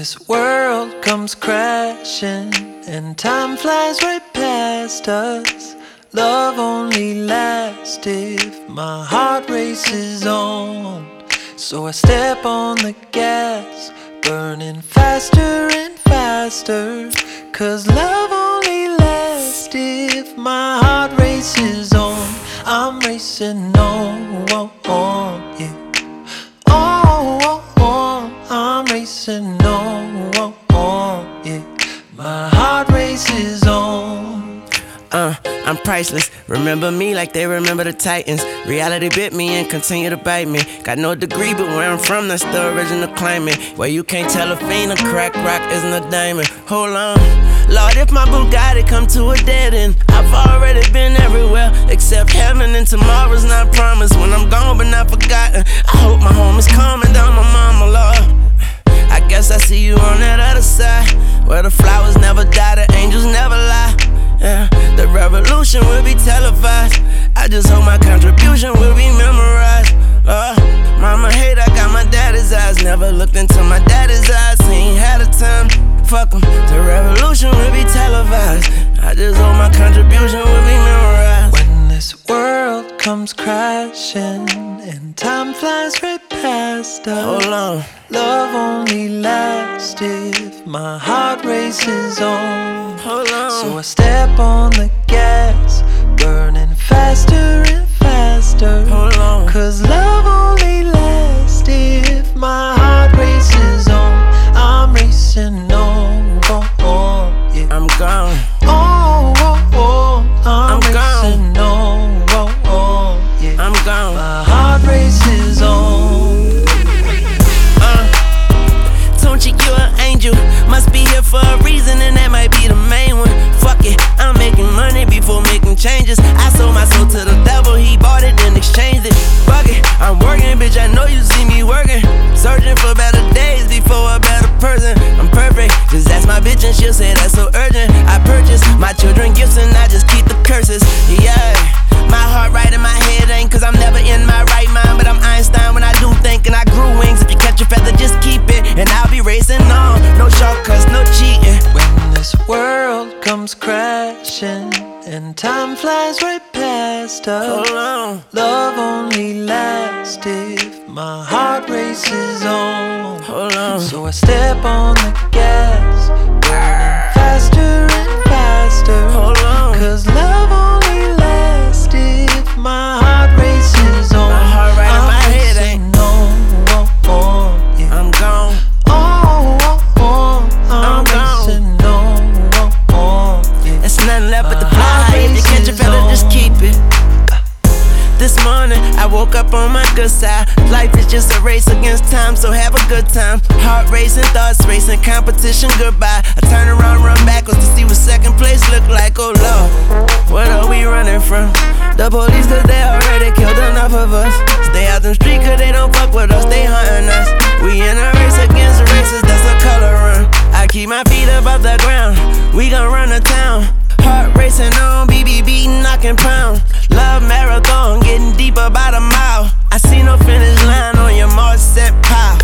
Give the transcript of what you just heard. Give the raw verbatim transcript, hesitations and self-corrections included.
this world comes crashing and time flies right past us, love only lasts if my heart races on. So I step on the gas, burning faster and faster, 'cause love only lasts if my heart races on. I'm racing on, on, on, yeah. Oh, oh, oh, I'm racing on, on, on, yeah. My heart races on. Uh, I'm priceless. Remember me like they remember the Titans. Reality bit me and continue to bite me. Got no degree, but where I'm from, that's the original climate. Where you can't tell a fiend a crack rock isn't a diamond. Hold on, Lord, if my Bugatti come to a dead end, I've already been everywhere except heaven, and tomorrow's not promised. When I'm gone but not forgotten, I hope my home is calming down my mama, Lord. I guess I see you on that other side, where the flowers never die, the angels never lie. Yeah, the revolution will be televised. I just hope my contribution will be memorized. Uh, mama hate I got my daddy's eyes. Never looked into my daddy's eyes, he ain't had a time. Fuck 'em, the revolution will be televised. I just hope my contribution will be memorized. When this world comes crashing and time flies right past us, hold on, love only lasts if my heart races on. Hold on. So I step on the gas, burning faster and faster. Hold on. 'Cause love only lasts if my heart races on. I'm racing on, on, on, yeah. I'm gone. Oh, oh, oh, I'm, I'm racing on, oh, oh, yeah. I'm gone. My heart races on. Uh, don't you, you an angel? Must be here for a reason, and that might be the main one. Fuck it, I'm making money before making changes. I sold my soul to the devil, he bought it and exchanged it. Fuck it, I'm working, bitch, I know you see me working. Searching for better days before a better person. I'm perfect, just ask my bitch and she'll say that's so urgent. I purchase my children gifts and I just keep the curses. Yeah, my heart right in my head ain't 'cause I'm never in my right mind, but I'm Einstein when I do think, and I grew wings. If you catch a feather, just keep it, and I'll be racing on. No shortcuts, no cheating. When this world comes crashing and time flies right past us, Hold on. love only lasts if my heart races on. Hold on. So I step on the gas, burning faster and faster. Hold on. 'Cause love only lasts if my heart races on. My heart right in I'm my head racing ain't. on, on, on, yeah. I'm gone. Oh, oh, oh, I'm, I'm gone. racing on, oh, oh, yeah. There's nothing left but the My heart fly. If you catch a races feather, just on. keep it. This morning, I woke up on my good side. Life is just a race against time, so have a good time. Heart racing, thoughts racing, competition goodbye. I turn around, run backwards to see what second place look like. Oh Lord, what are we running from? The police, 'cause they already killed enough of us. Stay out them streets 'cause they don't fuck with us, they hunting us. We in a race against races, that's a color run. I keep my feet above the ground, we gon' run the town. Heart racing on, B B beating, knocking pound. Love marathon, getting deeper by the mile. I see no finish line on your march, set, pow.